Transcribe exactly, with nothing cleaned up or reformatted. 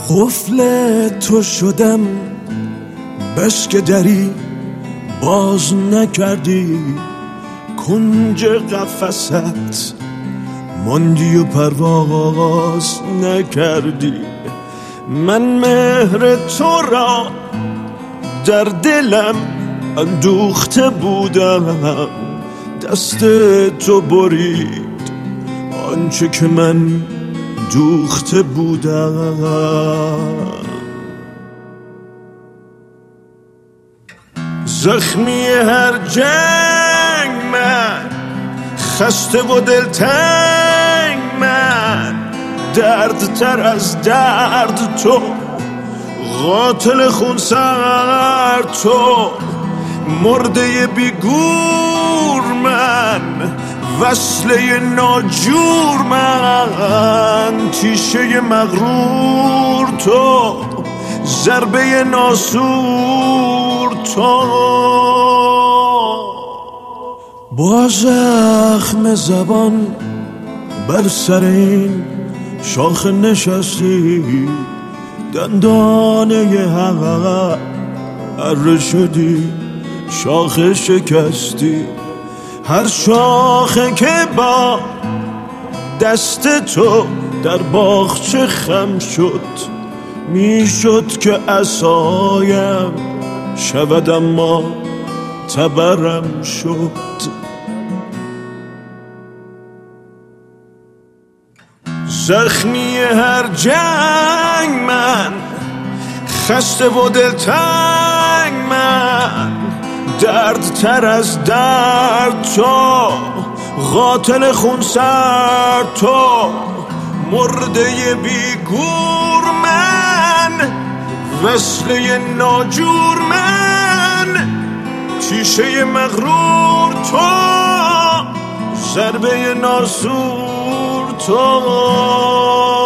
قفل تو شدم بس که دری باز نکردی، کنج قفست ماندی و پرواز نکردی. من مهر تو را در دلم اندوخته بودم، دست تو برید آنچه که من دوخته بودم. زخمی هر جنگ من، خسته و دلتنگ من، درد تر از درد تو، قاتل خونسر تو، مرده بیگور من، وصله ناجور من، تیشه مغرور تو، ضربه ناسور تو. با زخم زبان بر سر این شاخ نشستی، دندانه حق اره شدی، شاخ شکستی. هر شاخه که با دست تو در باغچه خم شد، میشد که عصایم شود اما تبرم شد. زخمی هر جنگ من، خسته و دلتنگ من، درد تر از درد تو، قاتل خونسر تو، مرده بیگور من، وصله ناجور من، تیشه مغرور تو، ضربه ناسور تو.